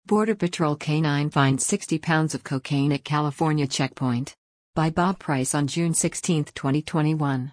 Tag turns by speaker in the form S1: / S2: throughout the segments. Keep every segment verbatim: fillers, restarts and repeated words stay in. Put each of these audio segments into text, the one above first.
S1: Border Patrol Canine finds sixty pounds of cocaine at California checkpoint. By Bob Price on June sixteenth, twenty twenty-one.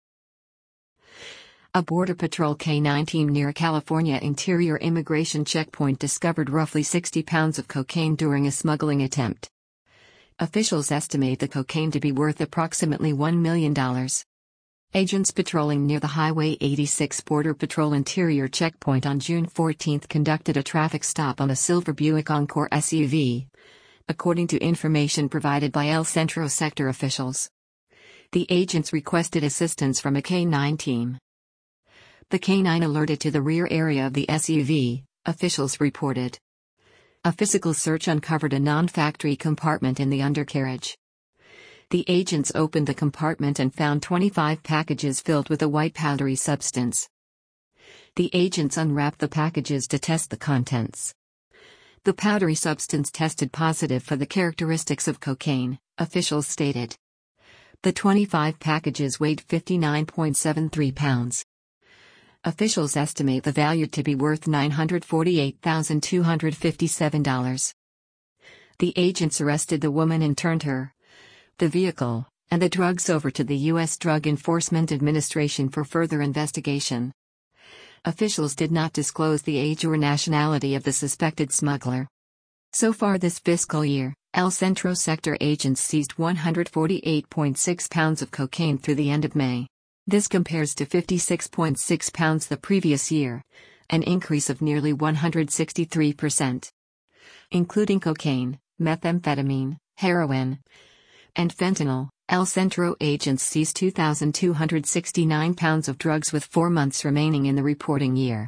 S1: A Border Patrol K nine team near a California interior immigration checkpoint discovered roughly sixty pounds of cocaine during a smuggling attempt. Officials estimate the cocaine to be worth approximately one million dollars. Agents patrolling near the Highway eighty-six Border Patrol interior checkpoint on June fourteenth conducted a traffic stop on a silver Buick Encore S U V, according to information provided by El Centro sector officials. The agents requested assistance from a K nine team. The K nine alerted to the rear area of the S U V, officials reported. A physical search uncovered a non-factory compartment in the undercarriage. The agents opened the compartment and found twenty-five packages filled with a white powdery substance. The agents unwrapped the packages to test the contents. The powdery substance tested positive for the characteristics of cocaine, officials stated. The twenty-five packages weighed fifty-nine point seven three pounds. Officials estimate the value to be worth nine hundred forty-eight thousand two hundred fifty-seven dollars. The agents arrested the woman and turned her, the vehicle, and the drugs over to the U S Drug Enforcement Administration for further investigation. Officials did not disclose the age or nationality of the suspected smuggler. So far this fiscal year, El Centro sector agents seized one hundred forty-eight point six pounds of cocaine through the end of May. This compares to fifty-six point six pounds the previous year, an increase of nearly one hundred sixty-three percent. Including cocaine, methamphetamine, heroin, and fentanyl, El Centro agents seized two thousand two hundred sixty-nine pounds of drugs with four months remaining in the reporting year.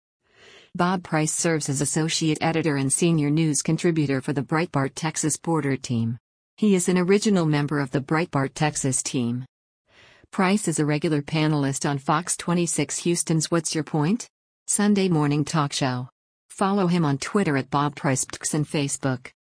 S1: Bob Price serves as associate editor and senior news contributor for the Breitbart Texas Border Team. He is an original member of the Breitbart Texas team. Price is a regular panelist on Fox twenty-six Houston's What's Your Point? Sunday morning talk show. Follow him on Twitter at Bob Price and Facebook.